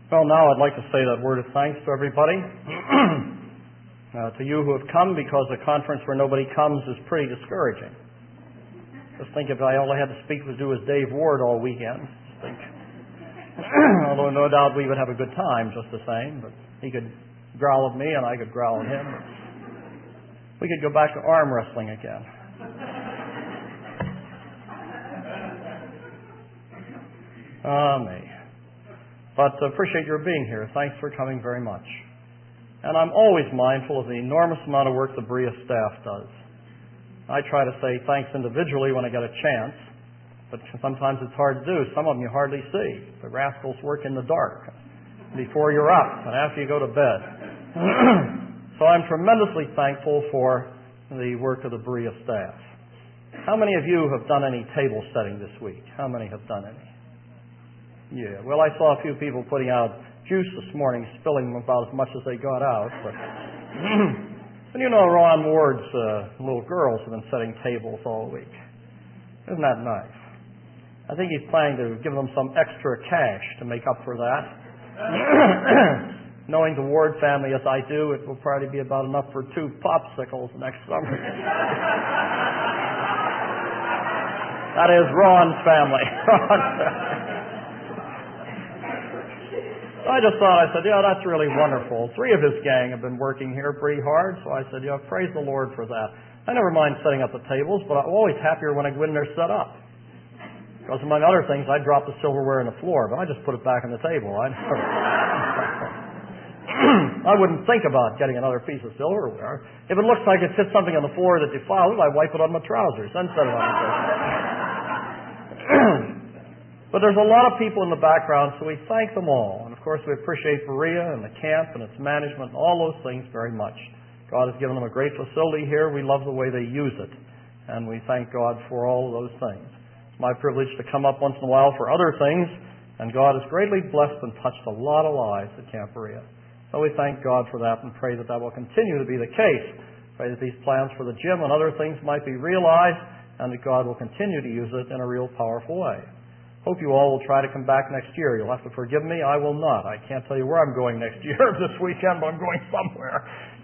Well, now I'd like to say that word of thanks to everybody. To you who have come, because a conference where nobody comes is pretty discouraging. Just think if all I had to speak was do was Dave Ward all weekend. Just think. Although no doubt we would have a good time just the same, but he could growl at me and I could growl at him. We could go back to arm wrestling again. Me. But appreciate your being here. Thanks for coming very much. And I'm always mindful of the enormous amount of work the Berea staff does. I try to say thanks individually when I get a chance, but sometimes it's hard to do. Some of them you hardly see. The rascals work in the dark before you're up and after you go to bed. So I'm tremendously thankful for the work of the Berea staff. How many of you have done any table setting this week? How many have done any? Yeah, well, I saw a few people putting out juice this morning, spilling about as much as they got out. But and you know, Ron Ward's little girls have been setting tables all week. Isn't that nice? I think he's planning to give them some extra cash to make up for that. Knowing the Ward family as I do, it will probably be about enough for 2 popsicles next summer. That is Ron's family. I just thought, I said, that's really wonderful. 3 of his gang have been working here pretty hard, so I said, praise the Lord for that. I never mind setting up the tables, but I'm always happier when I go in there set up. Because among other things, I drop the silverware on the floor, but I just put it back on the table. I wouldn't think about getting another piece of silverware. If it looks like it hit something on the floor that defiled it, I wipe it on my trousers, then set it on the table. But there's a lot of people in the background, so we thank them all. And of course, we appreciate Berea and the camp and its management and all those things very much. God has given them a great facility here. We love the way they use it. And we thank God for all of those things. It's my privilege to come up once in a while for other things, and God has greatly blessed and touched a lot of lives at Camp Berea. So we thank God for that and pray that that will continue to be the case. Pray that these plans for the gym and other things might be realized, and that God will continue to use it in a real powerful way. Hope you all will try to come back next year. You'll have to forgive me. I will not. I can't tell you where I'm going next year this weekend, but I'm going somewhere.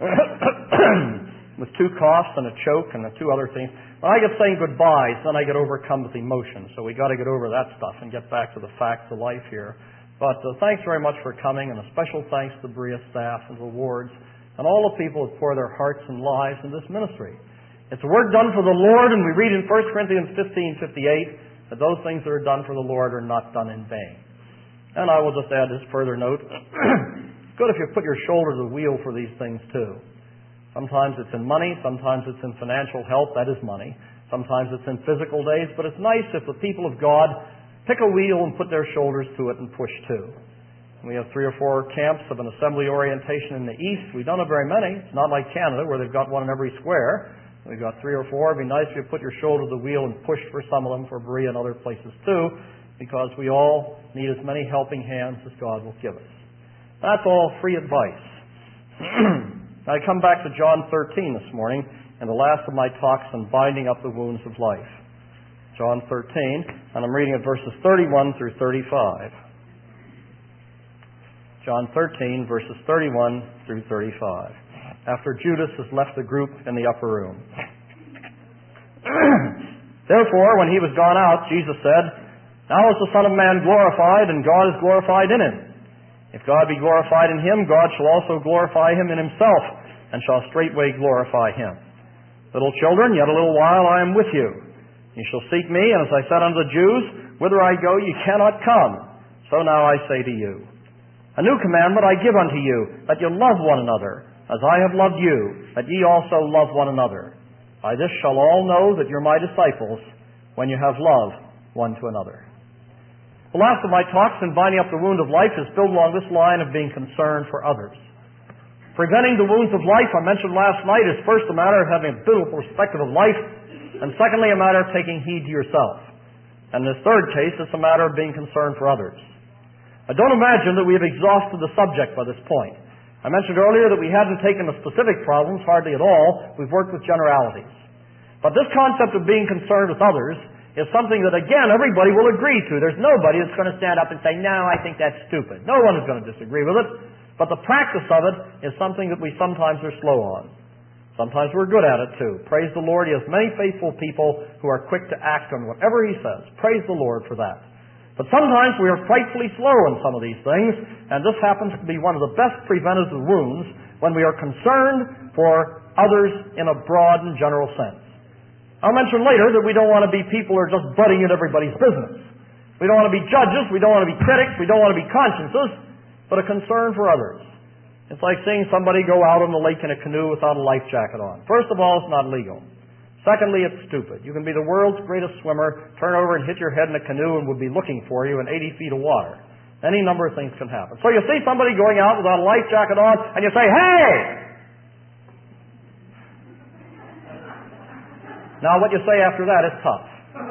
With 2 coughs and a choke and 2 other things. When I get saying goodbyes, then I get overcome with emotion. So we got to get over that stuff and get back to the facts of life here. But thanks very much for coming, and a special thanks to the Berea staff and the wards and all the people who pour their hearts and lives in this ministry. It's a work done for the Lord, and we read in 1 Corinthians 15:58 that those things that are done for the Lord are not done in vain. And I will just add this further note. It's good if you put your shoulder to the wheel for these things too. Sometimes it's in money, sometimes it's in financial help, that is money. Sometimes it's in physical days, but it's nice if the people of God pick a wheel and put their shoulders to it and push too. We have 3 or 4 camps of an assembly orientation in the East. We don't have very many. It's not like Canada where they've got one in every square. We've got 3 or 4. It'd be nice if you put your shoulder to the wheel and push for some of them, for Berea and other places too, because we all need as many helping hands as God will give us. That's all free advice. I come back to John 13 this morning, and the last of my talks on binding up the wounds of life. John 13, and I'm reading at verses 31 through 35. John 13, verses 31 through 35. After Judas has left the group in the upper room. Therefore, when he was gone out, Jesus said, Now is the Son of Man glorified, and God is glorified in him. If God be glorified in him, God shall also glorify him in himself, and shall straightway glorify him. Little children, yet a little while I am with you. You shall seek me, and as I said unto the Jews, Whither I go ye cannot come. So now I say to you, A new commandment I give unto you, that you love one another. As I have loved you, that ye also love one another. By this shall all know that you're my disciples, when you have love one to another. The last of my talks in binding up the wound of life is built along this line of being concerned for others. Preventing the wounds of life, I mentioned last night, is first a matter of having a biblical perspective of life, and secondly a matter of taking heed to yourself. And in this third case, it's a matter of being concerned for others. I don't imagine that we have exhausted the subject by this point. I mentioned earlier that we hadn't taken the specific problems hardly at all. We've worked with generalities. But this concept of being concerned with others is something that, again, everybody will agree to. There's nobody that's going to stand up and say, no, I think that's stupid. No one is going to disagree with it. But the practice of it is something that we sometimes are slow on. Sometimes we're good at it too. Praise the Lord. He has many faithful people who are quick to act on whatever He says. Praise the Lord for that. But sometimes we are frightfully slow in some of these things, and this happens to be one of the best preventative wounds when we are concerned for others in a broad and general sense. I'll mention later that we don't want to be people who are just butting in everybody's business. We don't want to be judges, we don't want to be critics, we don't want to be consciences, but a concern for others. It's like seeing somebody go out on the lake in a canoe without a life jacket on. First of all, it's not legal. Secondly, it's stupid. You can be the world's greatest swimmer, turn over and hit your head in a canoe and would be looking for you in 80 feet of water. Any number of things can happen. So you see somebody going out without a life jacket on, and you say, hey! Now, what you say after that is tough.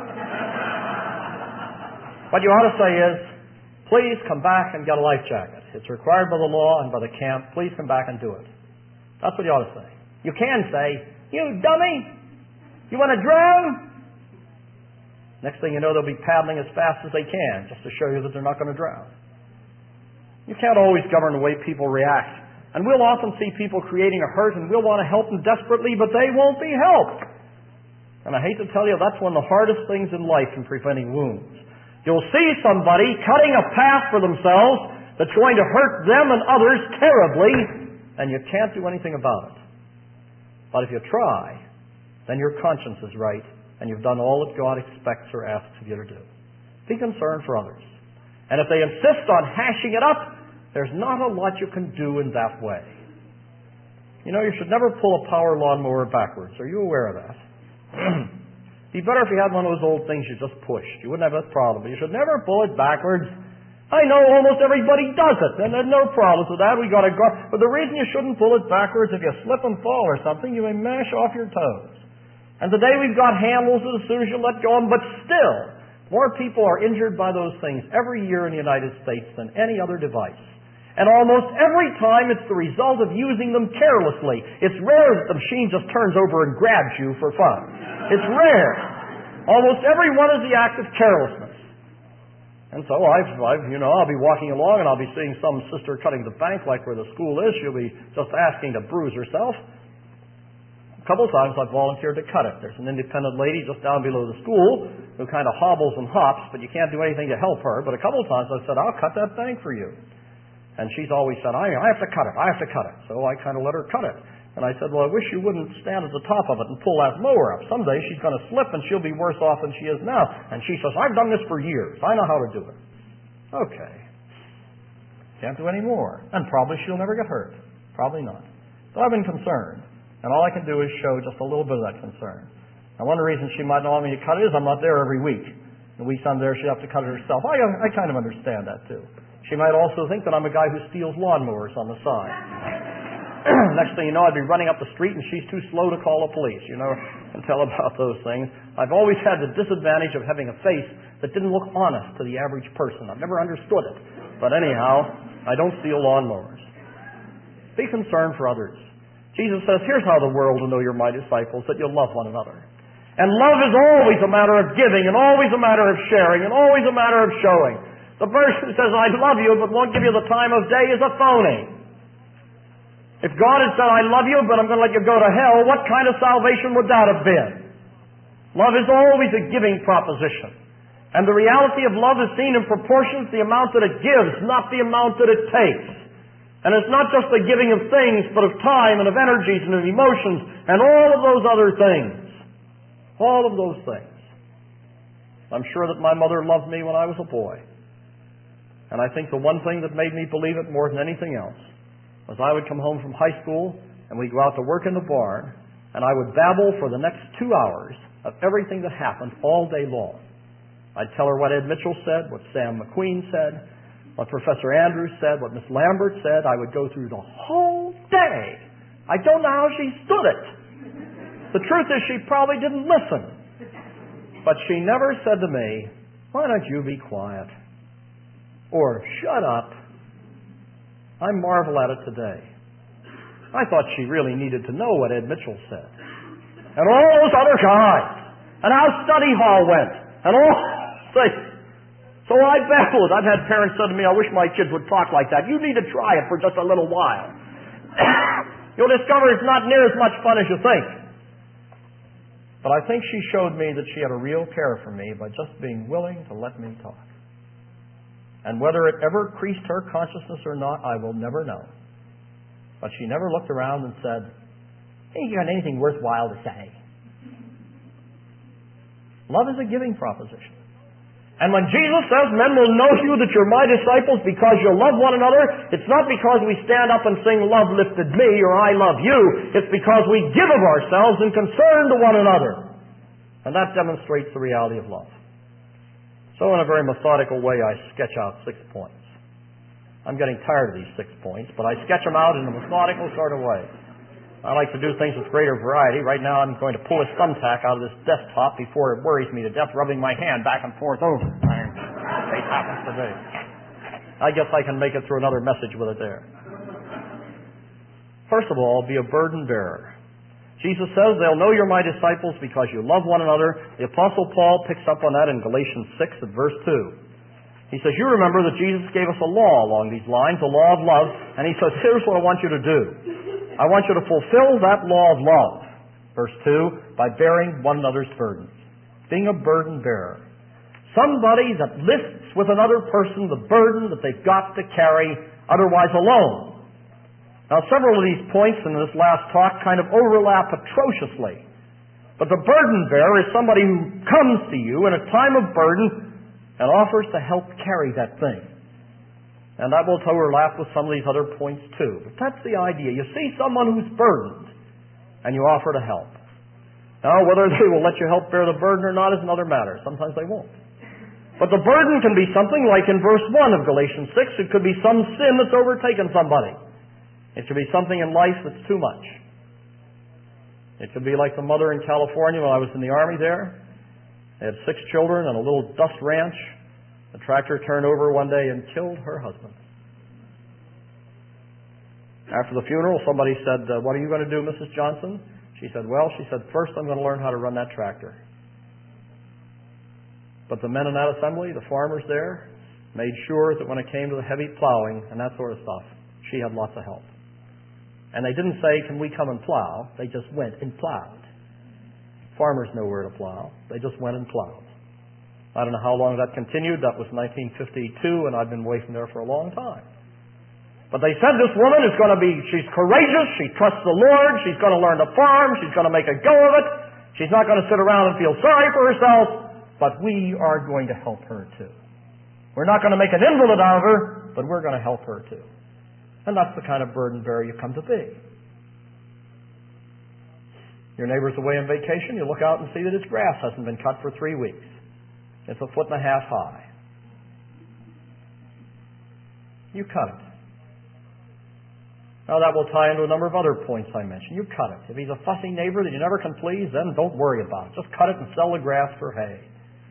What you ought to say is, please come back and get a life jacket. It's required by the law and by the camp. Please come back and do it. That's what you ought to say. You can say, you dummy! You want to drown? Next thing you know, they'll be paddling as fast as they can just to show you that they're not going to drown. You can't always govern the way people react. And we'll often see people creating a hurt and we'll want to help them desperately, but they won't be helped. And I hate to tell you, that's one of the hardest things in life in preventing wounds. You'll see somebody cutting a path for themselves that's going to hurt them and others terribly, and you can't do anything about it. But if you try, then your conscience is right, and you've done all that God expects or asks of you to do. Be concerned for others. And if they insist on hashing it up, there's not a lot you can do in that way. You know, you should never pull a power lawnmower backwards. Are you aware of that? Be better if you had one of those old things you just pushed. You wouldn't have that problem. But you should never pull it backwards. I know almost everybody does it, and there's no problems with that. We got to go. But the reason you shouldn't pull it backwards, if you slip and fall or something, you may mash off your toes. And today we've got handles that as soon as you let go of them, but still, more people are injured by those things every year in the United States than any other device. And almost every time it's the result of using them carelessly. It's rare that the machine just turns over and grabs you for fun. It's rare. Almost every one is the act of carelessness. And so I'll be walking along and I'll be seeing some sister cutting the bank like where the school is. She'll be just asking to bruise herself. A couple of times I've volunteered to cut it. There's an independent lady just down below the school who kind of hobbles and hops, but you can't do anything to help her. But a couple of times I've said, I'll cut that bank for you. And she's always said, I have to cut it. I have to cut it. So I kind of let her cut it. And I said, well, I wish you wouldn't stand at the top of it and pull that mower up. Someday she's going to slip and she'll be worse off than she is now. And she says, I've done this for years. I know how to do it. Okay. Can't do any more. And probably she'll never get hurt. Probably not. So I've been concerned. And all I can do is show just a little bit of that concern. Now, one of the reasons she might not want me to cut it is I'm not there every week. The weeks I'm there, she'll have to cut it herself. I kind of understand that, too. She might also think that I'm a guy who steals lawnmowers on the side. Next thing you know, I'd be running up the street and she's too slow to call the police, and tell about those things. I've always had the disadvantage of having a face that didn't look honest to the average person. I've never understood it. But anyhow, I don't steal lawnmowers. Be concerned for others. Jesus says, here's how the world will know you're my disciples, that you'll love one another. And love is always a matter of giving, and always a matter of sharing, and always a matter of showing. The person who says, I love you, but won't give you the time of day is a phony. If God had said, I love you, but I'm going to let you go to hell, what kind of salvation would that have been? Love is always a giving proposition. And the reality of love is seen in proportion to the amount that it gives, not the amount that it takes. And it's not just the giving of things, but of time and of energies and of emotions and all of those other things. All of those things. I'm sure that my mother loved me when I was a boy. And I think the one thing that made me believe it more than anything else was I would come home from high school and we'd go out to work in the barn and I would babble for the next 2 hours of everything that happened all day long. I'd tell her what Ed Mitchell said, what Sam McQueen said, what Professor Andrews said, what Miss Lambert said. I would go through the whole day. I don't know how she stood it. The truth is she probably didn't listen. But she never said to me, why don't you be quiet? Or, shut up. I marvel at it today. I thought she really needed to know what Ed Mitchell said. And all those other guys. And how study hall went. And all so I babbled. I've had parents say to me, I wish my kids would talk like that. You need to try it for just a little while. You'll discover it's not near as much fun as you think. But I think she showed me that she had a real care for me by just being willing to let me talk. And whether it ever increased her consciousness or not, I will never know. But she never looked around and said, "Hey, you got anything worthwhile to say?" Love is a giving proposition. And when Jesus says, "Men will know you that you're my disciples because you love one another," it's not because we stand up and sing, "Love lifted me," or "I love you." It's because we give of ourselves in concern to one another. And that demonstrates the reality of love. So in a very methodical way, I sketch out 6 points. I'm getting tired of these 6 points, but I sketch them out in a methodical sort of way. I like to do things with greater variety. Right now I'm going to pull a thumbtack out of this desktop before it worries me to death, rubbing my hand back and forth over. It happens to me. I guess I can make it through another message with it there. First of all, be a burden bearer. Jesus says they'll know you're my disciples because you love one another. The Apostle Paul picks up on that in Galatians 6 at verse 2. He says, you remember that Jesus gave us a law along these lines, a law of love, and he says, here's what I want you to do. I want you to fulfill that law of love. Verse 2, by bearing one another's burdens. Being a burden bearer. Somebody that lifts with another person the burden that they've got to carry otherwise alone. Now, several of these points in this last talk kind of overlap atrociously. But the burden bearer is somebody who comes to you in a time of burden and offers to help carry that thing. And that will overlap with some of these other points too. But that's the idea. You see someone who's burdened, and you offer to help. Now, whether they will let you help bear the burden or not is another matter. Sometimes they won't. But the burden can be something like in verse 1 of Galatians 6. It could be some sin that's overtaken somebody. It could be something in life that's too much. It could be like the mother in California when I was in the Army there. They had 6 children on a little dust ranch. The tractor turned over one day and killed her husband. After the funeral, somebody said, what are you going to do, Mrs. Johnson? She said, first I'm going to learn how to run that tractor. But the men in that assembly, the farmers there, made sure that when it came to the heavy plowing and that sort of stuff, she had lots of help. And they didn't say, can we come and plow? They just went and plowed. Farmers know where to plow. They just went and plowed. I don't know how long that continued. That was 1952, and I've been away from there for a long time. But they said this woman is going to be, she's courageous, she trusts the Lord, she's going to learn to farm, she's going to make a go of it, she's not going to sit around and feel sorry for herself, but we are going to help her too. We're not going to make an invalid out of her, but we're going to help her too. And that's the kind of burden bearer you come to be. Your neighbor's away on vacation, you look out and see that his grass hasn't been cut for 3 weeks. It's 1.5 feet high. You cut it. Now that will tie into a number of other points I mentioned. You cut it. If he's a fussy neighbor that you never can please, then don't worry about it. Just cut it and sell the grass for hay.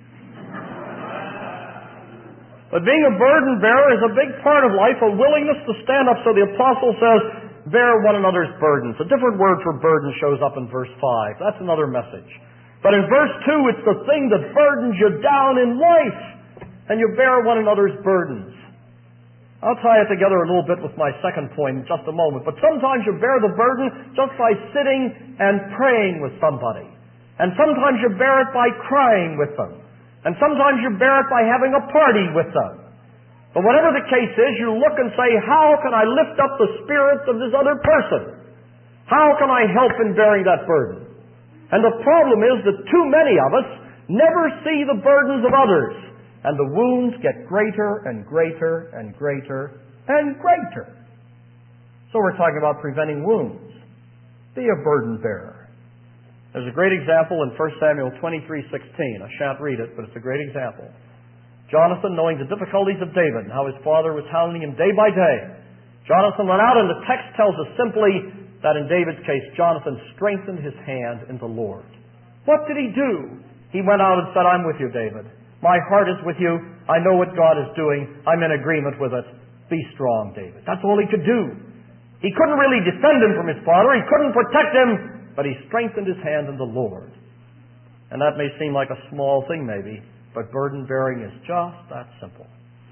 But being a burden bearer is a big part of life, a willingness to stand up. So the apostle says, bear one another's burdens. A different word for burden shows up in verse 5. That's another message. But in verse 2, it's the thing that burdens you down in life. And you bear one another's burdens. I'll tie it together a little bit with my second point in just a moment. But sometimes you bear the burden just by sitting and praying with somebody. And sometimes you bear it by crying with them. And sometimes you bear it by having a party with them. But whatever the case is, you look and say, how can I lift up the spirits of this other person? How can I help in bearing that burden? And the problem is that too many of us never see the burdens of others. And the wounds get greater and greater and greater and greater. So we're talking about preventing wounds. Be a burden bearer. There's a great example in 1 Samuel 23:16. I shan't read it, but it's a great example. Jonathan, knowing the difficulties of David and how his father was hounding him day by day, Jonathan went out, and the text tells us simply that in David's case, Jonathan strengthened his hand in the Lord. What did he do? He went out and said, I'm with you, David. My heart is with you. I know what God is doing. I'm in agreement with it. Be strong, David. That's all he could do. He couldn't really defend him from his father. He couldn't protect him, but he strengthened his hand in the Lord. And that may seem like a small thing, maybe, But burden bearing is just that simple.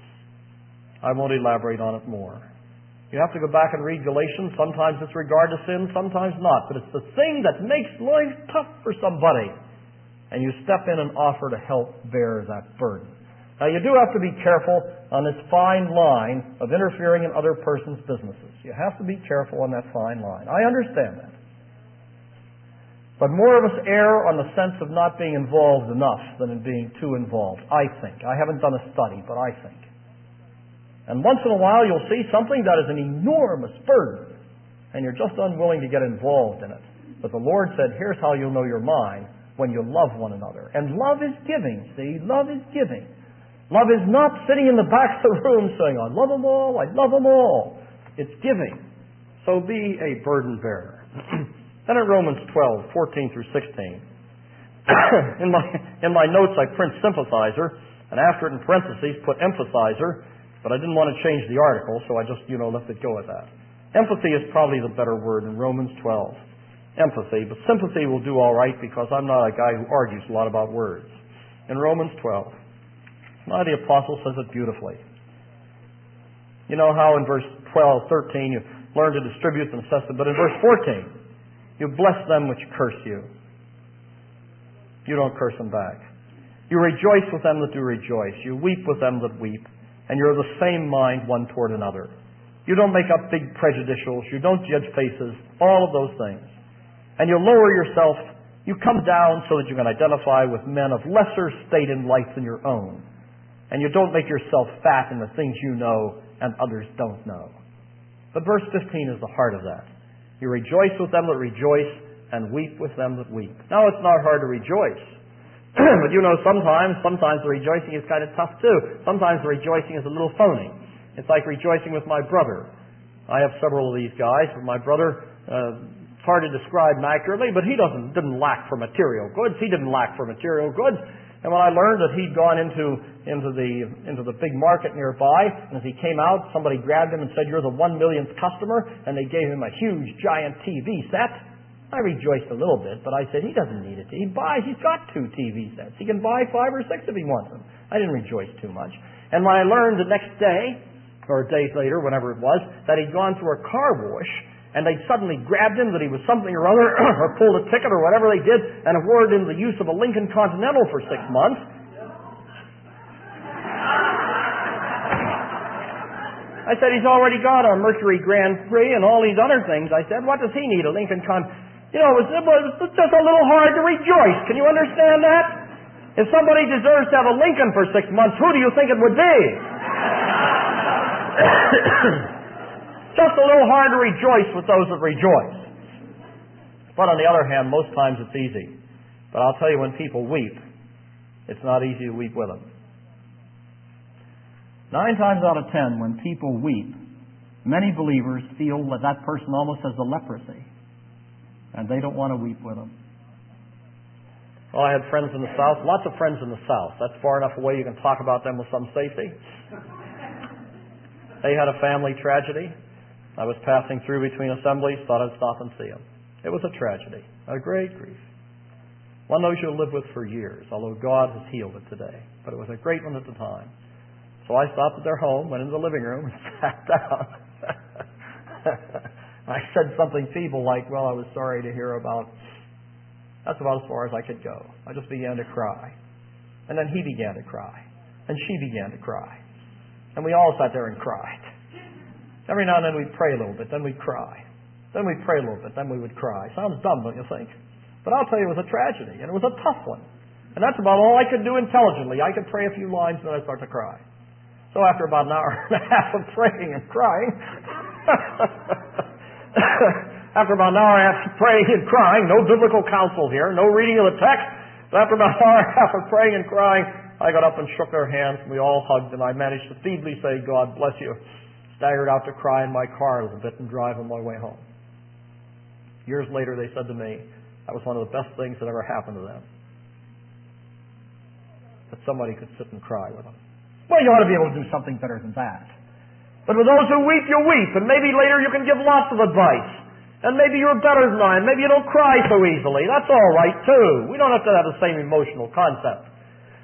I won't elaborate on it more. You have to go back and read Galatians. Sometimes it's regard to sin, sometimes not. But it's the thing that makes life tough for somebody. And you step in and offer to help bear that burden. Now, you do have to be careful on this fine line of interfering in other persons' businesses. You have to be careful on that fine line. I understand that. But more of us err on the sense of not being involved enough than in being too involved, I think. I haven't done a study, but I think. And once in a while you'll see something that is an enormous burden, and you're just unwilling to get involved in it. But the Lord said, here's how you'll know you're mine, when you love one another. And love is giving, see? Love is giving. Love is not sitting in the back of the room saying, I love them all, I love them all. It's giving. So be a burden bearer. Then in Romans 12, 14 through 16, in my notes I print sympathizer, and after it in parentheses put emphasizer, but I didn't want to change the article, so I just, let it go at that. Empathy is probably the better word in Romans 12. Empathy, but sympathy will do all right because I'm not a guy who argues a lot about words. In Romans 12, now the apostle says it beautifully. You know how in verse 12, 13, you learn to distribute the necessity, but in verse 14, you bless them which curse you. You don't curse them back. You rejoice with them that do rejoice. You weep with them that weep. And you're of the same mind one toward another. You don't make up big prejudicials. You don't judge faces. All of those things. And you lower yourself. You come down so that you can identify with men of lesser state in life than your own. And you don't make yourself fat in the things you know and others don't know. But verse 15 is the heart of that. You rejoice with them that rejoice and weep with them that weep. Now, it's not hard to rejoice. But sometimes the rejoicing is kind of tough too. Sometimes the rejoicing is a little phony. It's like rejoicing with my brother. I have several of these guys. My brother, it's hard to describe him accurately, but he didn't lack for material goods. He didn't lack for material goods. And when I learned that he'd gone into the big market nearby, and as he came out, somebody grabbed him and said, "You're the 1 millionth customer," and they gave him a huge, giant TV set. I rejoiced a little bit, but I said, he doesn't need it. He's got 2 TV sets. He can buy 5 or 6 if he wants them. I didn't rejoice too much. And when I learned the next day, or days later, whenever it was, that he'd gone through a car wash, and they'd suddenly grabbed him, that he was something or other, or pulled a ticket or whatever they did, and awarded him the use of a Lincoln Continental for 6 months. I said, he's already got a Mercury Grand Prix and all these other things. I said, what does he need, a Lincoln Continental? It was just a little hard to rejoice. Can you understand that? If somebody deserves to have a Lincoln for 6 months, who do you think it would be? Just a little hard to rejoice with those that rejoice. But on the other hand, most times it's easy. But I'll tell you, when people weep, it's not easy to weep with them. 9 times out of 10, when people weep, many believers feel that that person almost has the leprosy, and they don't want to weep with them. Well, I had friends in the South, lots of friends in the South. That's far enough away you can talk about them with some safety. They had a family tragedy. I was passing through between assemblies, thought I'd stop and see them. It was a tragedy, a great grief. One those you'll live with for years, although God has healed it today. But it was a great one at the time. So I stopped at their home, went into the living room, and sat down. I said something feeble like, well, I was sorry to hear about... That's about as far as I could go. I just began to cry. And then he began to cry. And she began to cry. And we all sat there and cried. Every now and then we'd pray a little bit, then we'd cry. Then we'd pray a little bit, then we would cry. Sounds dumb, don't you think? But I'll tell you, it was a tragedy, and it was a tough one. And that's about all I could do intelligently. I could pray a few lines, and then I'd start to cry. So after about an hour and a half of praying and crying, after about an hour and a half of praying and crying, no biblical counsel here, no reading of the text, but after about an hour and a half of praying and crying, I got up and shook their hands, and we all hugged, and I managed to feebly say, God bless you. Staggered out to cry in my car a little bit and drive on my way home. Years later, they said to me, that was one of the best things that ever happened to them. That somebody could sit and cry with them. Well, you ought to be able to do something better than that. But with those who weep, you weep, and maybe later you can give lots of advice. And maybe you're better than I am. Maybe you don't cry so easily. That's all right, too. We don't have to have the same emotional concept.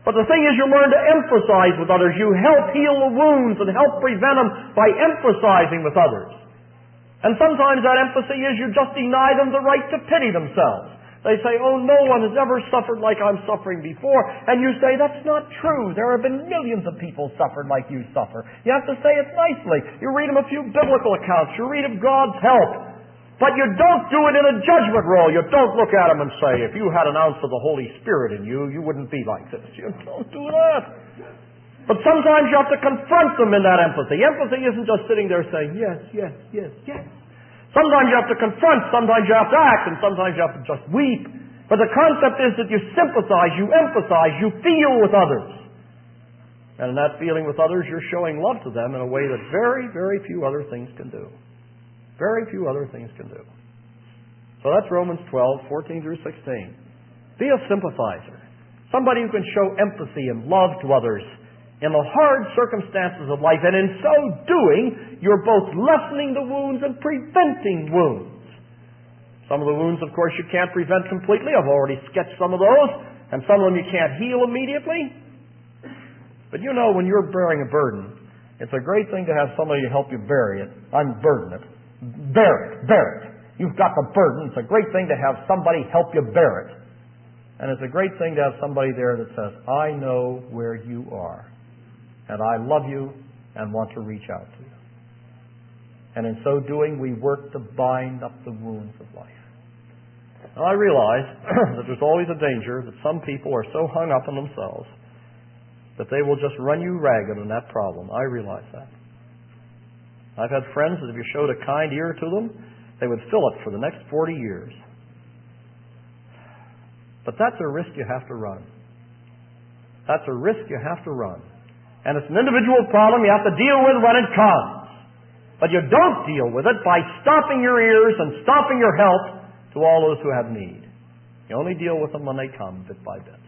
But the thing is, you learn to emphasize with others. You help heal the wounds and help prevent them by emphasizing with others. And sometimes that empathy is you just deny them the right to pity themselves. They say, oh, no one has ever suffered like I'm suffering before. And you say, that's not true. There have been millions of people suffered like you suffer. You have to say it nicely. You read them a few biblical accounts. You read of God's help. But you don't do it in a judgment role. You don't look at them and say, if you had an ounce of the Holy Spirit in you, you wouldn't be like this. You don't do that. But sometimes you have to confront them in that empathy. Empathy isn't just sitting there saying, yes, yes, yes, yes. Sometimes you have to confront, sometimes you have to act, and sometimes you have to just weep. But the concept is that you sympathize, you empathize, you feel with others. And in that feeling with others, you're showing love to them in a way that very, very few other things can do. Very few other things can do. So that's Romans 12, 14 through 16. Be a sympathizer. Somebody who can show empathy and love to others in the hard circumstances of life, and in so doing, you're both lessening the wounds and preventing wounds. Some of the wounds, of course, you can't prevent completely. I've already sketched some of those, and some of them you can't heal immediately. But you know, when you're bearing a burden, it's a great thing to have somebody to help you bear it. Unburden it. Bear it. Bear it. You've got the burden. It's a great thing to have somebody help you bear it. And it's a great thing to have somebody there that says, I know where you are. And I love you and want to reach out to you. And in so doing, we work to bind up the wounds of life. Now, I realize that there's always a danger that some people are so hung up on themselves that they will just run you ragged on that problem. I realize that. I've had friends that if you showed a kind ear to them, they would fill it for the next 40 years. But that's a risk you have to run. That's a risk you have to run. And it's an individual problem you have to deal with when it comes. But you don't deal with it by stopping your ears and stopping your help to all those who have need. You only deal with them when they come, bit by bit.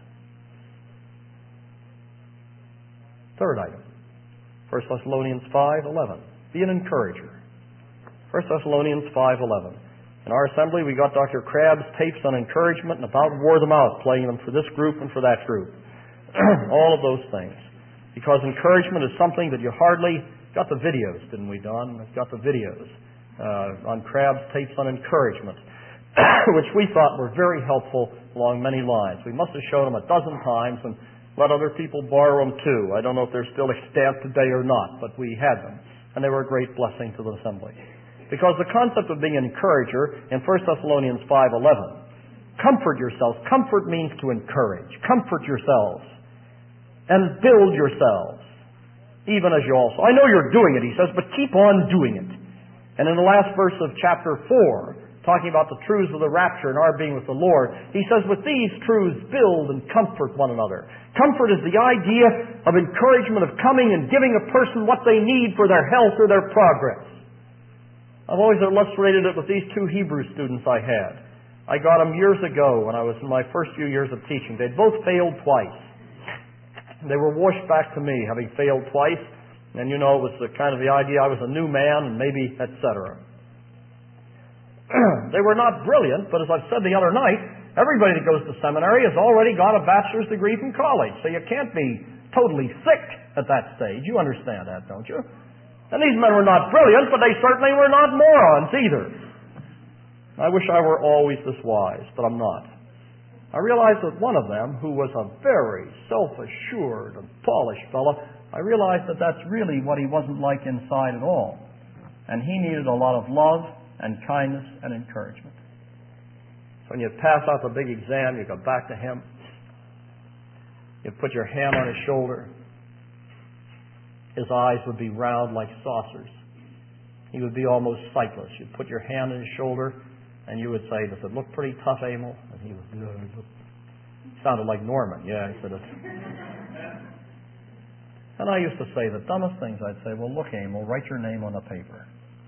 Third item, 1 Thessalonians 5:11. Be an encourager. 1 Thessalonians 5:11. In our assembly, we got Dr. Crabb's tapes on encouragement and about wore them out, playing them for this group and for that group. All of those things. Because encouragement is something that you hardly... Got the videos, didn't we, Don? We've got the videos on Crabb's tapes on encouragement, which we thought were very helpful along many lines. We must have shown them a dozen times and let other people borrow them too. I don't know if they're still extant today or not, but we had them. And they were a great blessing to the assembly. Because the concept of being an encourager in 1 Thessalonians 5:11, comfort yourselves. Comfort means to encourage. Comfort yourselves and build yourselves. Even as you also... I know you're doing it, he says, but keep on doing it. And in the last verse of chapter 4, talking about the truths of the rapture and our being with the Lord, he says, with these truths, build and comfort one another. Comfort is the idea of encouragement, of coming and giving a person what they need for their health or their progress. I've always illustrated it with these two Hebrew students I had. I got them years ago when I was in my first few years of teaching. They'd both failed twice. They were washed back to me, having failed twice. And you know, it was the kind of the idea I was a new man and maybe etc. They were not brilliant, but as I've said the other night, everybody that goes to seminary has already got a bachelor's degree from college. So you can't be totally sick at that stage. You understand that, don't you? And these men were not brilliant, but they certainly were not morons either. I wish I were always this wise, but I'm not. I realized that one of them, who was a very self-assured and polished fellow, I realized that that's really what he wasn't like inside at all. And he needed a lot of love and kindness and encouragement. So when you pass out the big exam, you go back to him. You put your hand on his shoulder. His eyes would be round like saucers. He would be almost sightless. You'd put your hand on his shoulder, and you would say, does it look pretty tough, Emil? And he would, sounded like Norman. Yeah, he said it. And I used to say the dumbest things. I'd say, well, look, Emil, write your name on the paper.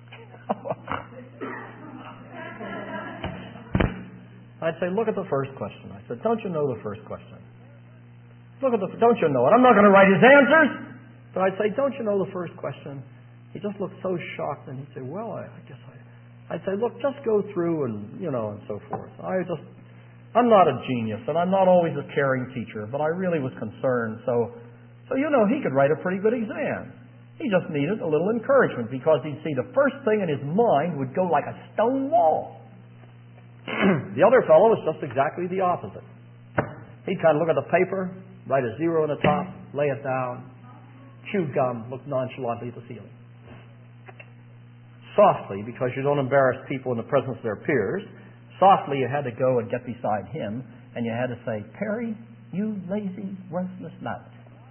I'd say, look at the first question. I said, don't you know the first question? Don't you know it? I'm not going to write his answers. But I'd say, don't you know the first question? He just looked so shocked, and he'd say, well, I guess I'd say, look, just go through and, and so forth. I'm not a genius, and I'm not always a caring teacher, but I really was concerned. So he could write a pretty good exam. He just needed a little encouragement because he'd see the first thing in his mind would go like a stone wall. The other fellow was just exactly the opposite. He'd kind of look at the paper, write a 0 on the top, lay it down, chew gum, look nonchalantly at the ceiling. Softly, because you don't embarrass people in the presence of their peers, softly you had to go and get beside him, and you had to say, "Perry, you lazy, worthless lout.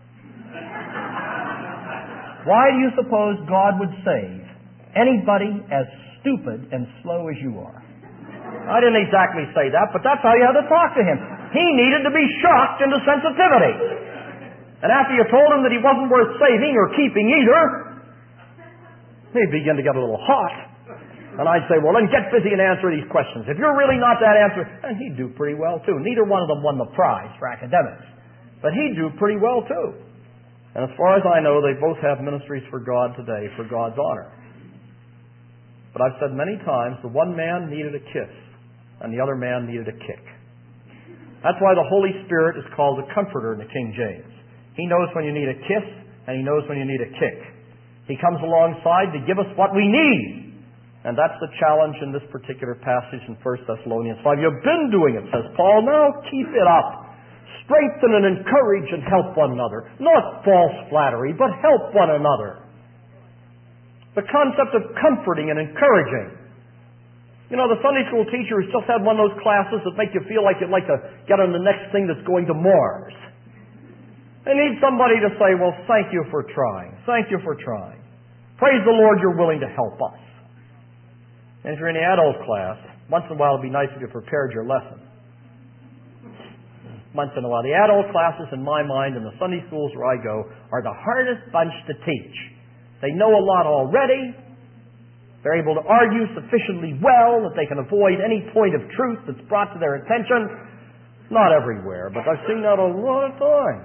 Why do you suppose God would save anybody as stupid and slow as you are?" I didn't exactly say that, but that's how you had to talk to him. He needed to be shocked into sensitivity. And after you told him that he wasn't worth saving or keeping either, he'd begin to get a little hot. And I'd say, "Well, then get busy and answer these questions. If you're really not that answer," and he'd do pretty well too. Neither one of them won the prize for academics, but he'd do pretty well too. And as far as I know, they both have ministries for God today, for God's honor. But I've said many times, the one man needed a kiss, and the other man needed a kick. That's why the Holy Spirit is called the Comforter in the King James. He knows when you need a kiss, and He knows when you need a kick. He comes alongside to give us what we need. And that's the challenge in this particular passage in 1 Thessalonians 5. You've been doing it, says Paul. Now keep it up. Strengthen and encourage and help one another. Not false flattery, but help one another. The concept of comforting and encouraging. You know, the Sunday school teacher has just had one of those classes that make you feel like you'd like to get on the next thing that's going to Mars. They need somebody to say, "Well, thank you for trying. Thank you for trying. Praise the Lord you're willing to help us." And if you're in the adult class, once in a while it'd be nice if you prepared your lesson. Once in a while. The adult classes, in my mind, in the Sunday schools where I go, are the hardest bunch to teach. They know a lot already. They're able to argue sufficiently well that they can avoid any point of truth that's brought to their attention. Not everywhere, but I've seen that a lot of times.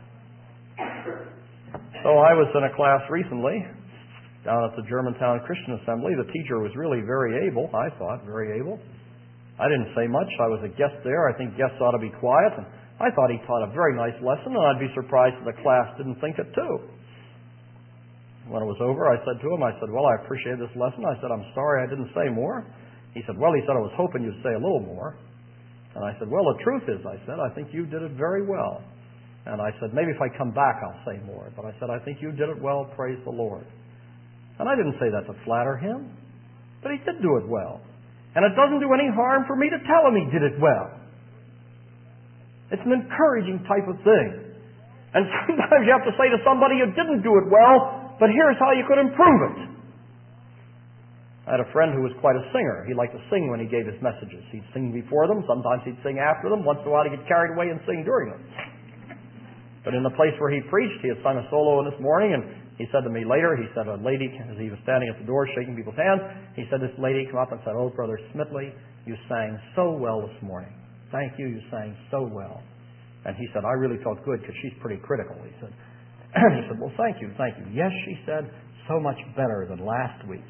So I was in a class recently down at the Germantown Christian Assembly. The teacher was really very able, I thought, very able. I didn't say much. I was a guest there. I think guests ought to be quiet. And I thought he taught a very nice lesson, and I'd be surprised if the class didn't think it too. When it was over, I said to him, "Well, I appreciate this lesson." I said, "I'm sorry I didn't say more." He said, "Well," he said, "I was hoping you'd say a little more." And I said, "Well, the truth is," I said, "I think you did it very well." And I said, "Maybe if I come back, I'll say more." But I said, "I think you did it well. Praise the Lord." And I didn't say that to flatter him, but he did do it well. And it doesn't do any harm for me to tell him he did it well. It's an encouraging type of thing. And sometimes you have to say to somebody, "You didn't do it well, but here's how you could improve it." I had a friend who was quite a singer. He liked to sing when he gave his messages. He'd sing before them. Sometimes he'd sing after them. Once in a while he'd get carried away and sing during them. But in the place where he preached, he had sung a solo this morning, and he said to me later, he said, a lady, as he was standing at the door shaking people's hands, he said, this lady came up and said, "Oh, Brother Smithley, you sang so well this morning. Thank you, you sang so well." And he said, "I really felt good because she's pretty critical." He said, "Well, thank you, thank you." "Yes," she said, "so much better than last week."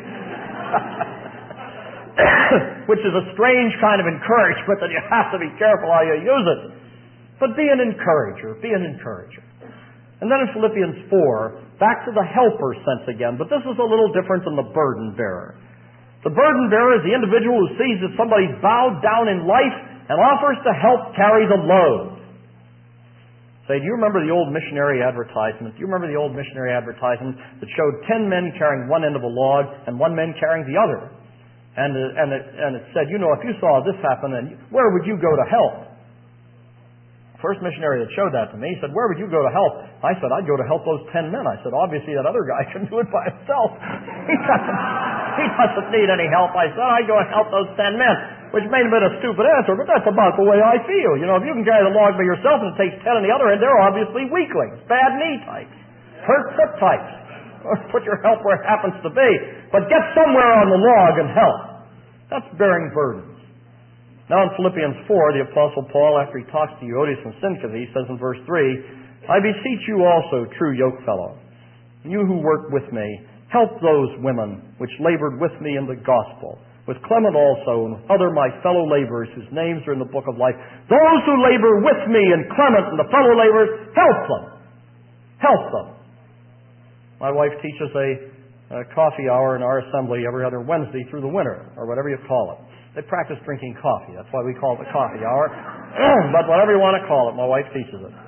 Which is a strange kind of encouragement that you have to be careful how you use it. But be an encourager, be an encourager. And then in Philippians 4, back to the helper sense again, but this is a little different than the burden bearer. The burden bearer is the individual who sees that somebody's bowed down in life and offers to help carry the load. Say, do you remember the old missionary advertisement? Do you remember the old missionary advertisement that showed 10 men carrying one end of a log and 1 man carrying the other? And it said, "You know, if you saw this happen, then where would you go to help?" First missionary that showed that to me, he said, "Where would you go to help?" I said, "I'd go to help those 10 men. I said, "Obviously that other guy can do it by himself. He doesn't need any help." I said, "I'd go and help those 10 men, which may have been a stupid answer, but that's about the way I feel. You know, if you can carry the log by yourself and it takes 10 on the other end, they're obviously weaklings, bad knee types, hurt foot types. Put your help where it happens to be. But get somewhere on the log and help." That's bearing burdens. Now in Philippians 4, the Apostle Paul, after he talks to Euodias and Syntyche, he says in verse 3, "I beseech you also, true yokefellow, you who work with me, help those women which labored with me in the gospel, with Clement also, and with other my fellow laborers whose names are in the book of life. Those who labor with me and Clement and the fellow laborers, help them. Help them. My wife teaches a coffee hour in our assembly every other Wednesday through the winter, or whatever you call it. They practice drinking coffee. That's why we call it the coffee hour. But whatever you want to call it, my wife teaches it.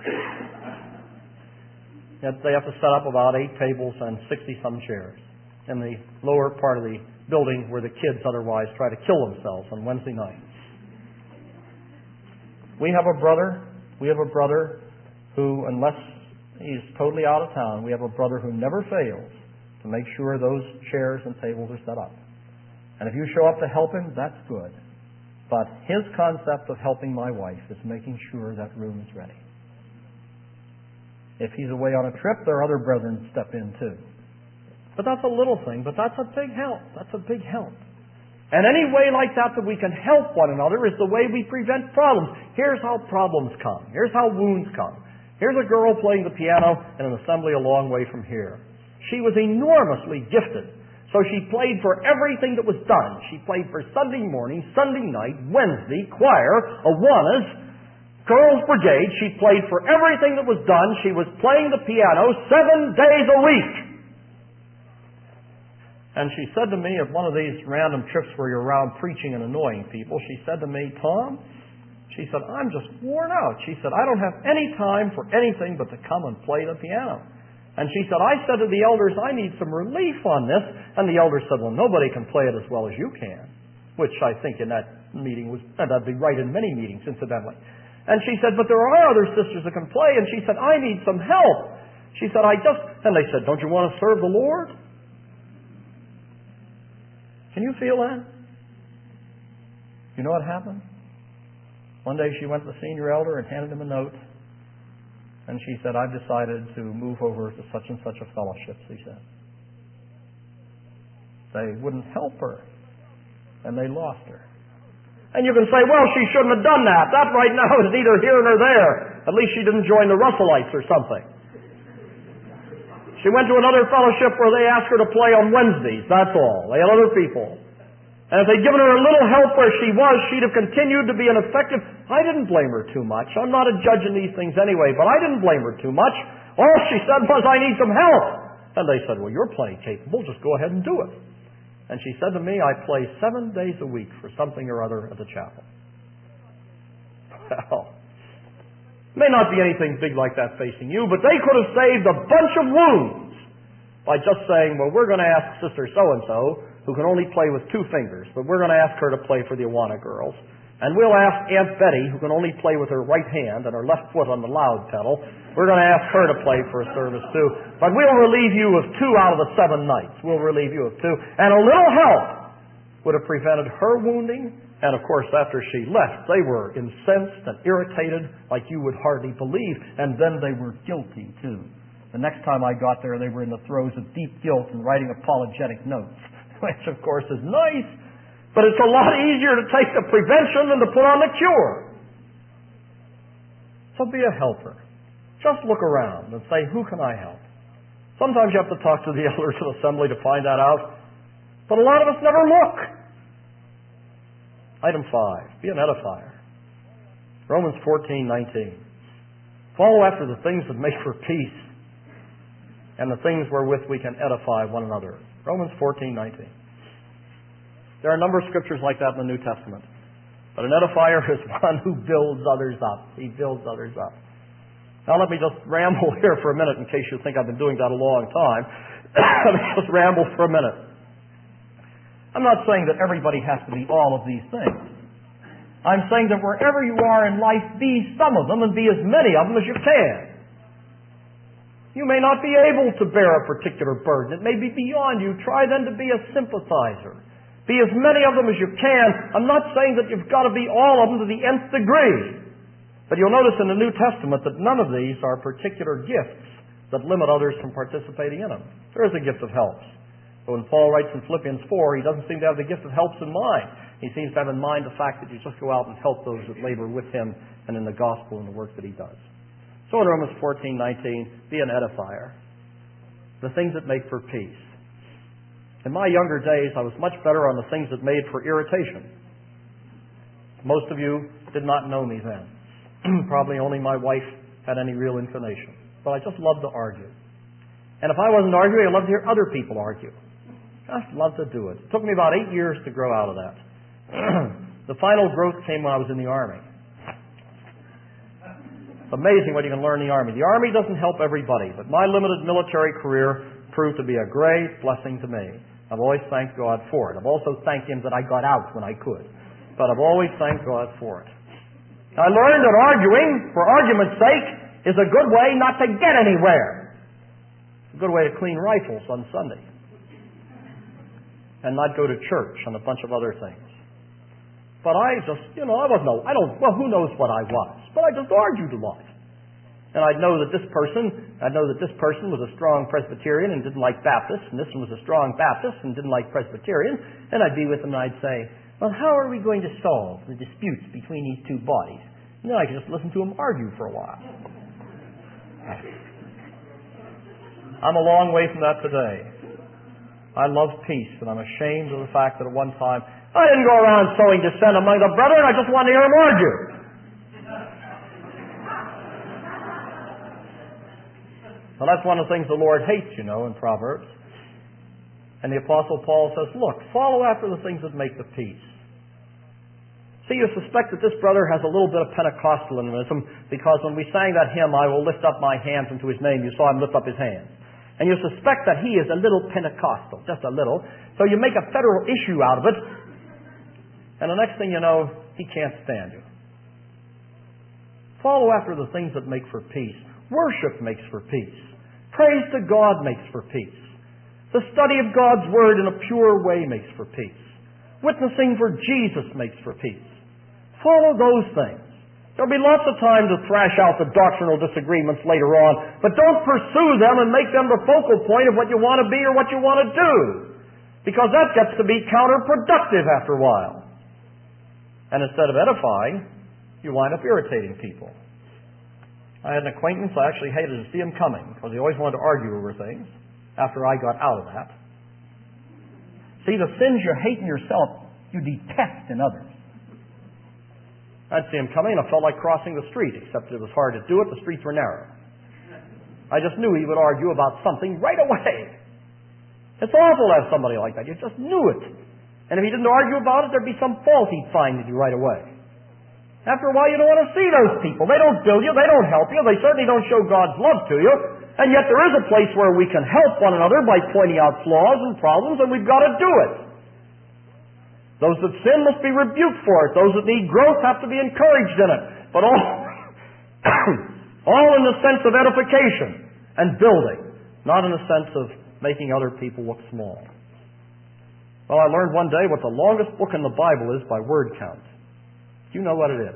Yet they have to set up about 8 tables and 60-some chairs in the lower part of the building where the kids otherwise try to kill themselves on Wednesday nights. We have a brother who, unless he's totally out of town, we have a brother who never fails to make sure those chairs and tables are set up. And if you show up to help him, that's good. But his concept of helping my wife is making sure that room is ready. If he's away on a trip, there are other brethren step in too. But that's a little thing, but that's a big help. That's a big help. And any way like that we can help one another is the way we prevent problems. Here's how problems come. Here's how wounds come. Here's a girl playing the piano in an assembly a long way from here. She was enormously gifted. So she played for everything that was done. She played for Sunday morning, Sunday night, Wednesday, choir, Awanas, Girls' Brigade. She played for everything that was done. She was playing the piano 7 days a week. And she said to me at one of these random trips where you're around preaching and annoying people, she said to me, Tom, she said, I'm just worn out. She said, I don't have any time for anything but to come and play the piano. And she said, I said to the elders, I need some relief on this. And the elders said, well, nobody can play it as well as you can. Which I think in that meeting that'd be right in many meetings, incidentally. And she said, but there are other sisters that can play. And she said, I need some help. She said, and they said, don't you want to serve the Lord? Can you feel that? You know what happened? One day she went to the senior elder and handed him a note. And she said, I've decided to move over to such and such a fellowship, she said. They wouldn't help her. And they lost her. And you can say, well, she shouldn't have done that. That right now is neither here nor there. At least she didn't join the Russellites or something. She went to another fellowship where they asked her to play on Wednesdays, that's all. They had other people. And if they'd given her a little help where she was, she'd have continued to be an effective... I didn't blame her too much. I'm not a judge in these things anyway, but I didn't blame her too much. All she said was, I need some help. And they said, well, you're plenty capable. Just go ahead and do it. And she said to me, I play 7 days a week for something or other at the chapel. Well... may not be anything big like that facing you, but they could have saved a bunch of wounds by just saying, well, we're going to ask Sister so-and-so, who can only play with 2 fingers, but we're going to ask her to play for the Awana girls. And we'll ask Aunt Betty, who can only play with her right hand and her left foot on the loud pedal, we're going to ask her to play for a service too. But we'll relieve you of 2 out of the 7 nights. We'll relieve you of 2. And a little help would have prevented her wounding. And, of course, after she left, they were incensed and irritated like you would hardly believe. And then they were guilty, too. The next time I got there, they were in the throes of deep guilt and writing apologetic notes, which, of course, is nice. But it's a lot easier to take the prevention than to put on the cure. So be a helper. Just look around and say, who can I help? Sometimes you have to talk to the elders of the assembly to find that out. But a lot of us never look. Item 5, be an edifier. Romans 14:19. Follow after the things that make for peace and the things wherewith we can edify one another. Romans 14:19. There are a number of scriptures like that in the New Testament. But an edifier is one who builds others up. He builds others up. Now let me just ramble here for a minute in case you think I've been doing that a long time. Let me just ramble for a minute. I'm not saying that everybody has to be all of these things. I'm saying that wherever you are in life, be some of them and be as many of them as you can. You may not be able to bear a particular burden. It may be beyond you. Try then to be a sympathizer. Be as many of them as you can. I'm not saying that you've got to be all of them to the nth degree. But you'll notice in the New Testament that none of these are particular gifts that limit others from participating in them. There is a gift of helps. But when Paul writes in Philippians 4, he doesn't seem to have the gift of helps in mind. He seems to have in mind the fact that you just go out and help those that labor with him and in the gospel and the work that he does. So in Romans 14:19, be an edifier. The things that make for peace. In my younger days, I was much better on the things that made for irritation. Most of you did not know me then. Probably only my wife had any real inclination. But I just loved to argue. And if I wasn't arguing, I loved to hear other people argue. Just loved to do it. It took me about 8 years to grow out of that. The final growth came when I was in the Army. It's amazing what you can learn in the Army. The Army doesn't help everybody, but my limited military career proved to be a great blessing to me. I've always thanked God for it. I've also thanked Him that I got out when I could. But I've always thanked God for it. I learned that arguing, for argument's sake, is a good way not to get anywhere. It's a good way to clean rifles on Sunday. And not go to church and a bunch of other things. But I just, who knows what I was. But I just argued a lot. And I'd know that this person was a strong Presbyterian and didn't like Baptists, and this one was a strong Baptist and didn't like Presbyterians. And I'd be with them and I'd say, well, how are we going to solve the disputes between these two bodies? And then I could just listen to them argue for a while. I'm a long way from that today. I love peace, and I'm ashamed of the fact that at one time I didn't go around sowing dissent among the brethren. I just wanted to hear them argue. Well, that's one of the things the Lord hates, in Proverbs. And the Apostle Paul says, look, follow after the things that make the peace. See, you suspect that this brother has a little bit of Pentecostalism because when we sang that hymn, I will lift up my hands unto His name, you saw him lift up his hands. And you suspect that he is a little Pentecostal, just a little. So you make a federal issue out of it. And the next thing you know, he can't stand you. Follow after the things that make for peace. Worship makes for peace. Praise to God makes for peace. The study of God's Word in a pure way makes for peace. Witnessing for Jesus makes for peace. Follow those things. There'll be lots of time to thrash out the doctrinal disagreements later on, but don't pursue them and make them the focal point of what you want to be or what you want to do, because that gets to be counterproductive after a while. And instead of edifying, you wind up irritating people. I had an acquaintance I actually hated to see him coming, because he always wanted to argue over things after I got out of that. See, the sins you hate in yourself, you detest in others. I'd see him coming, and I felt like crossing the street, except it was hard to do it. The streets were narrow. I just knew he would argue about something right away. It's awful to have somebody like that. You just knew it. And if he didn't argue about it, there'd be some fault he'd find in you right away. After a while, you don't want to see those people. They don't build you. They don't help you. They certainly don't show God's love to you. And yet there is a place where we can help one another by pointing out flaws and problems, and we've got to do it. Those that sin must be rebuked for it. Those that need growth have to be encouraged in it. But all, all in the sense of edification and building, not in the sense of making other people look small. Well, I learned one day what the longest book in the Bible is by word count. Do you know what it is?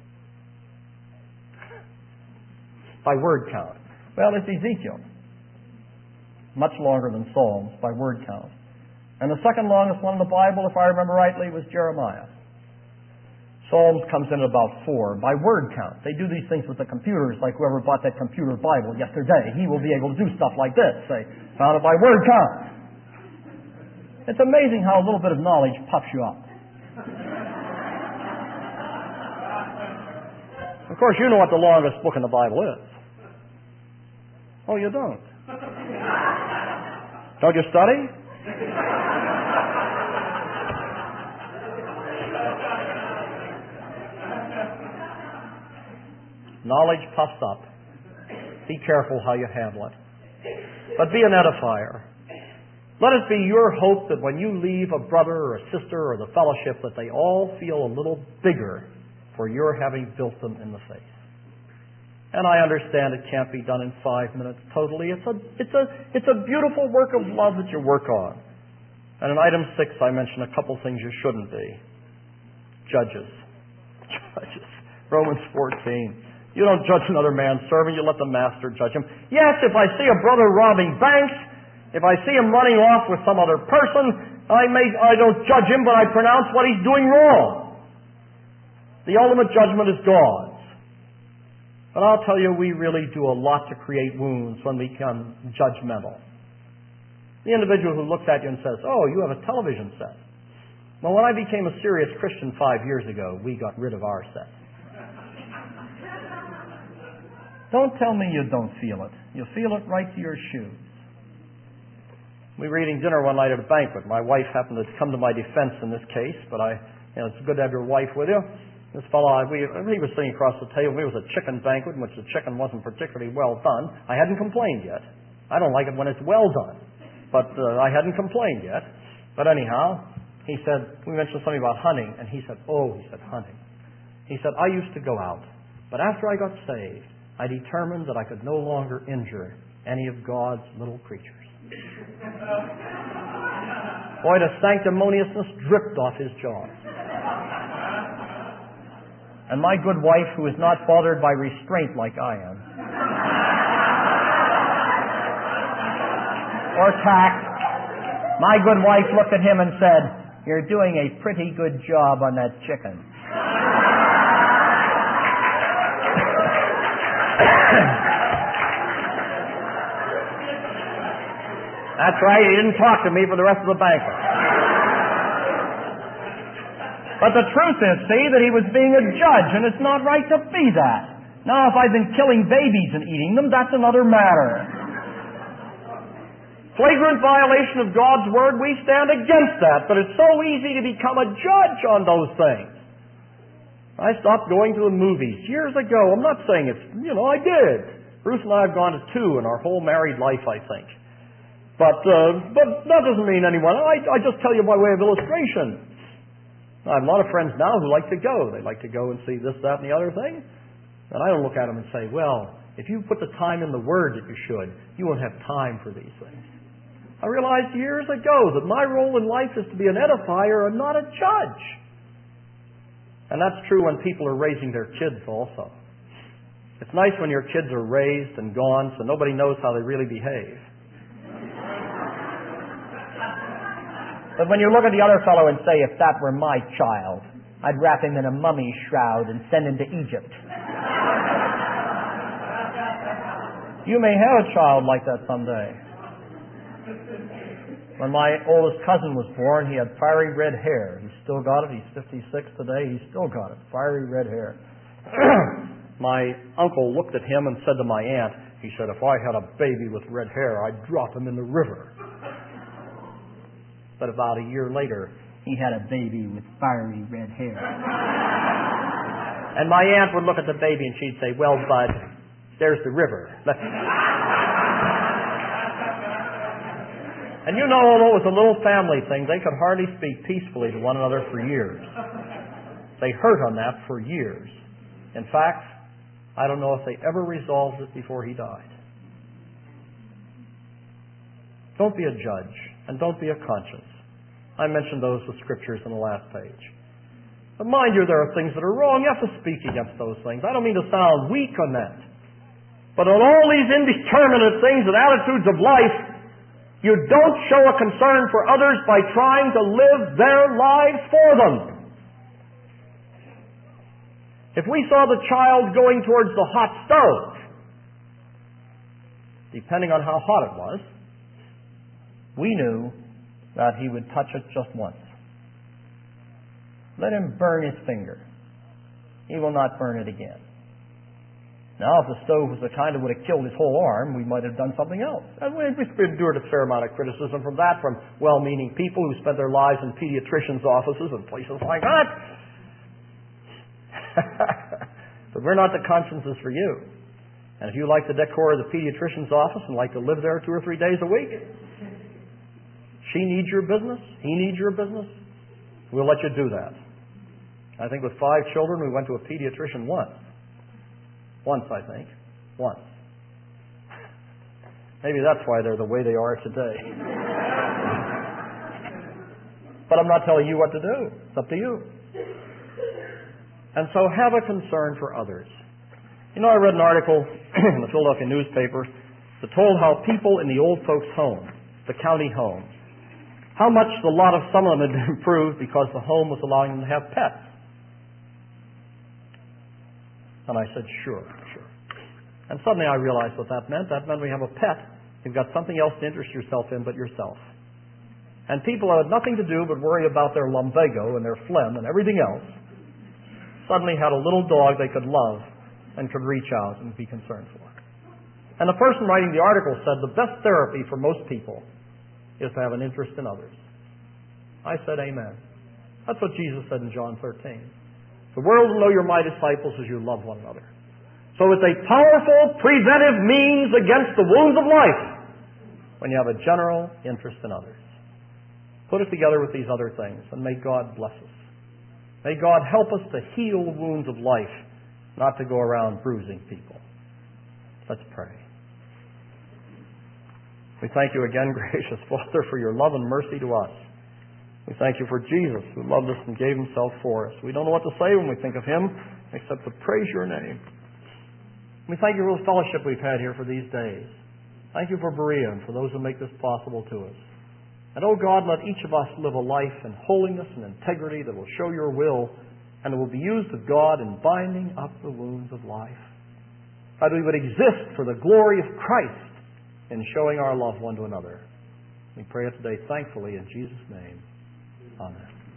By word count. Well, it's Ezekiel. Much longer than Psalms by word count. And the second longest one in the Bible, if I remember rightly, was Jeremiah. Psalms comes in at about 4 by word count. They do these things with the computers, like whoever bought that computer Bible yesterday. He will be able to do stuff like this. They found it by word count. It's amazing how a little bit of knowledge puffs you up. Of course, you know what the longest book in the Bible is. Oh, you don't? Don't you study? Knowledge puffs up. Be careful how you handle it. But be an edifier. Let it be your hope that when you leave a brother or a sister or the fellowship, that they all feel a little bigger for your having built them in the faith. And I understand it can't be done in 5 minutes totally. It's a beautiful work of love that you work on. And in item 6, I mentioned a couple things you shouldn't be. Judges. Judges. Romans 14. You don't judge another man's servant, you let the master judge him. Yes, if I see a brother robbing banks, if I see him running off with some other person, I don't judge him, but I pronounce what he's doing wrong. The ultimate judgment is God's. But I'll tell you, we really do a lot to create wounds when we become judgmental. The individual who looks at you and says, "Oh, you have a television set." Well, when I became a serious Christian 5 years ago, we got rid of our set. Don't tell me you don't feel it. You feel it right to your shoes. We were eating dinner one night at a banquet. My wife happened to come to my defense in this case, but it's good to have your wife with you. This fellow, he was sitting across the table. It was a chicken banquet in which the chicken wasn't particularly well done. I hadn't complained yet. I don't like it when it's well done, but I hadn't complained yet. But anyhow, he said, we mentioned something about hunting, and he said, hunting. He said, I used to go out, but after I got saved, I determined that I could no longer injure any of God's little creatures. Boy, the sanctimoniousness dripped off his jaws. And my good wife, who is not bothered by restraint like I am, or tact, my good wife looked at him and said, "You're doing a pretty good job on that chicken." That's right, he didn't talk to me for the rest of the banquet. But the truth is, see, that he was being a judge, and it's not right to be that. Now, if I've been killing babies and eating them, that's another matter. Flagrant violation of God's Word, we stand against that, but it's so easy to become a judge on those things. I stopped going to the movies years ago. I'm not saying it's, I did. Bruce and I have gone to 2 in our whole married life, I think. But that doesn't mean anyone. I just tell you by way of illustration. I have a lot of friends now who like to go. They like to go and see this, that, and the other thing. And I don't look at them and say, well, if you put the time in the Word that you should, you won't have time for these things. I realized years ago that my role in life is to be an edifier and not a judge. And that's true when people are raising their kids also. It's nice when your kids are raised and gone so nobody knows how they really behave. But when you look at the other fellow and say, if that were my child, I'd wrap him in a mummy shroud and send him to Egypt. You may have a child like that someday. When my oldest cousin was born, he had fiery red hair. He's still got it. He's 56 today. He's still got it. Fiery red hair. My uncle looked at him and said to my aunt, he said, if I had a baby with red hair, I'd drop him in the river. But about a year later, he had a baby with fiery red hair. And my aunt would look at the baby and she'd say, well, bud, there's the river. And although it was a little family thing, they could hardly speak peacefully to one another for years. They hurt on that for years. In fact, I don't know if they ever resolved it before he died. Don't be a judge, and don't be a conscience. I mentioned those with scriptures in the last page. But mind you, there are things that are wrong. You have to speak against those things. I don't mean to sound weak on that. But on all these indeterminate things and attitudes of life, you don't show a concern for others by trying to live their lives for them. If we saw the child going towards the hot stove, depending on how hot it was, we knew that he would touch it just once. Let him burn his finger. He will not burn it again. Now, if the stove was the kind that would have killed his whole arm, we might have done something else. And we've endured a fair amount of criticism from that, from well-meaning people who spent their lives in pediatricians' offices and places like that. But we're not the consciences for you. And if you like the decor of the pediatrician's office and like to live there 2 or 3 days a week, she needs your business, he needs your business, we'll let you do that. I think with 5 children, we went to a pediatrician once. Once, I think. Once. Maybe that's why they're the way they are today. But I'm not telling you what to do. It's up to you. And so have a concern for others. I read an article in the Philadelphia newspaper that told how people in the old folks' home, the county home, how much the lot of some of them had improved because the home was allowing them to have pets. And I said, sure. And suddenly I realized what that meant. That meant we have a pet You've got something else to interest yourself in but yourself. And people who had nothing to do but worry about their lumbago and their phlegm and everything else suddenly had a little dog they could love and could reach out and be concerned for. And the person writing the article said the best therapy for most people is to have an interest in others. I said amen. That's what Jesus said in John 13. The world will know you're my disciples as you love one another. So it's a powerful preventive means against the wounds of life when you have a general interest in others. Put it together with these other things, and may God bless us. May God help us to heal the wounds of life, not to go around bruising people. Let's pray. We thank you again, gracious Father, for your love and mercy to us. We thank you for Jesus, who loved us and gave himself for us. We don't know what to say when we think of him, except to praise your name. We thank you for the fellowship we've had here for these days. Thank you for Berea and for those who make this possible to us. And, oh God, let each of us live a life in holiness and integrity that will show your will and that will be used of God in binding up the wounds of life. That we would exist for the glory of Christ in showing our love one to another. We pray it today thankfully in Jesus' name. Amen.